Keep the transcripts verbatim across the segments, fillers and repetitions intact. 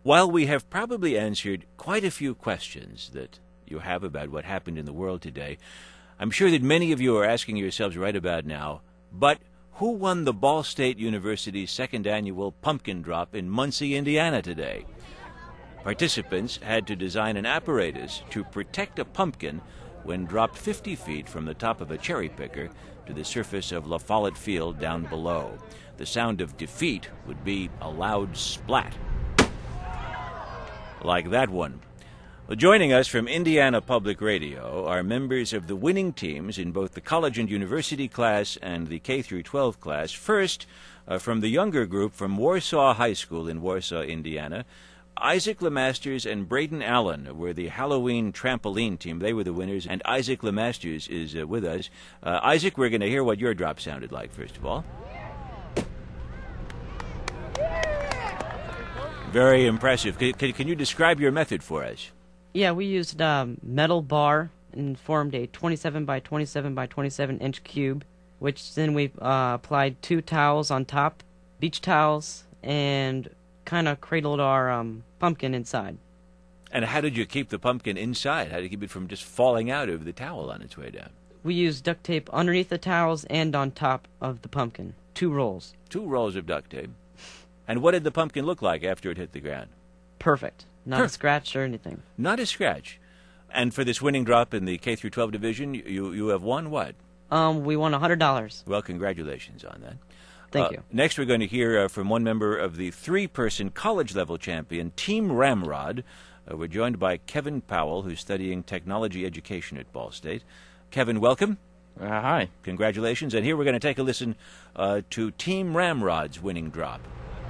While we have probably answered quite a few questions that you have about what happened in the world today, I'm sure that many of you are asking yourselves right about now, but who won the Ball State University's second annual pumpkin drop in Muncie, Indiana today? Participants had to design an apparatus to protect a pumpkin when dropped fifty feet from the top of a cherry picker to the surface of La Follette Field down below. The sound of defeat would be a loud splat, like that one. Well, joining us from Indiana Public Radio are members of the winning teams in both the college and university class and the K through twelve class. First, uh, from the younger group from Warsaw High School in Warsaw, Indiana, Isaac LeMasters and Braden Allen were the Halloween trampoline team. They were the winners, and Isaac LeMasters is uh, with us. Uh, Isaac, we're going to hear what your drop sounded like, first of all. Very impressive. Can, can, can you describe your method for us? Yeah, we used um, metal bar and formed a twenty-seven by twenty-seven by twenty-seven inch cube, which then we uh, applied two towels on top, beach towels, and kind of cradled our um, pumpkin inside. And how did you keep the pumpkin inside? How did you keep it from just falling out of the towel on its way down? We used duct tape underneath the towels and on top of the pumpkin. Two rolls. Two rolls of duct tape. And what did the pumpkin look like after it hit the ground? Perfect. Not Perfect. a scratch or anything. Not a scratch. And for this winning drop in the K through twelve division, you you have won what? Um, we won one hundred dollars. Well, congratulations on that. Thank uh, you. Next, we're going to hear uh, from one member of the three-person college-level champion, Team Ramrod. Uh, we're joined by Kevin Powell, who's studying technology education at Ball State. Kevin, welcome. Uh, hi. Congratulations. And here we're going to take a listen uh, to Team Ramrod's winning drop.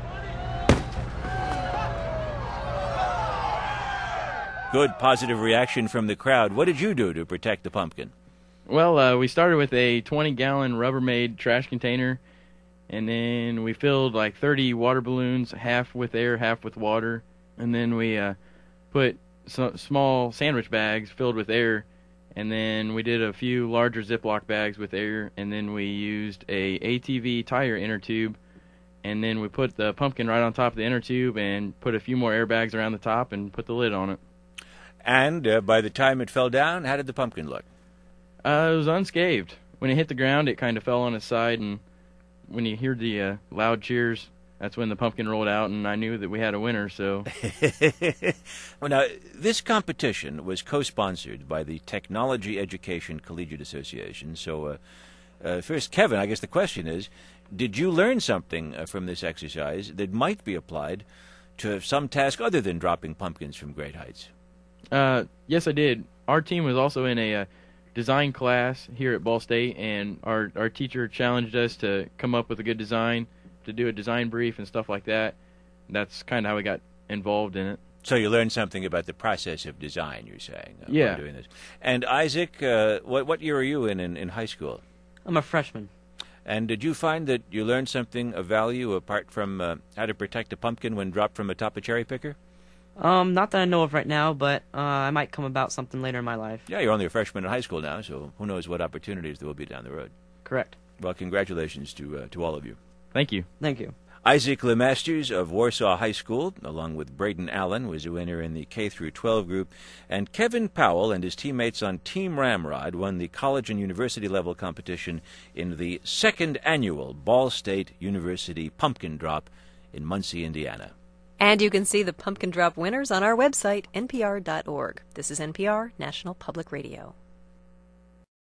Good positive reaction from the crowd. What did you do to protect the pumpkin? Well, uh, we started with a twenty-gallon Rubbermaid trash container, and then we filled like thirty water balloons, half with air, half with water, and then we uh, put so small sandwich bags filled with air, and then we did a few larger Ziploc bags with air, and then we used a A T V tire inner tube, and then we put the pumpkin right on top of the inner tube and put a few more air bags around the top and put the lid on it. And uh, by the time it fell down, how did the pumpkin look? Uh, it was unscathed. When it hit the ground, it kind of fell on its side, and when you hear the uh, loud cheers, that's when the pumpkin rolled out, and I knew that we had a winner, so... Well, now, this competition was co-sponsored by the Technology Education Collegiate Association. So, uh, uh, first, Kevin, I guess the question is, did you learn something uh, from this exercise that might be applied to some task other than dropping pumpkins from great heights? Uh, yes, I did. Our team was also in a uh, design class here at Ball State, and our, our teacher challenged us to come up with a good design, to do a design brief and stuff like that. That's kind of how we got involved in it. So you learned something about the process of design, you're saying, uh, yeah. while doing this. And Isaac, uh, what, what year are you in, in in high school? I'm a freshman. And did you find that you learned something of value apart from uh, how to protect a pumpkin when dropped from atop a cherry picker? Um, not that I know of right now, but uh, I might come about something later in my life. Yeah, you're only a freshman in high school now, so who knows what opportunities there will be down the road. Correct. Well, congratulations to uh, to all of you. Thank you. Thank you. Isaac LeMasters of Warsaw High School, along with Braden Allen, was a winner in the K through twelve group, and Kevin Powell and his teammates on Team Ramrod won the college and university level competition in the second annual Ball State University Pumpkin Drop in Muncie, Indiana. And you can see the Pumpkin Drop winners on our website, N P R dot org. This is N P R, National Public Radio.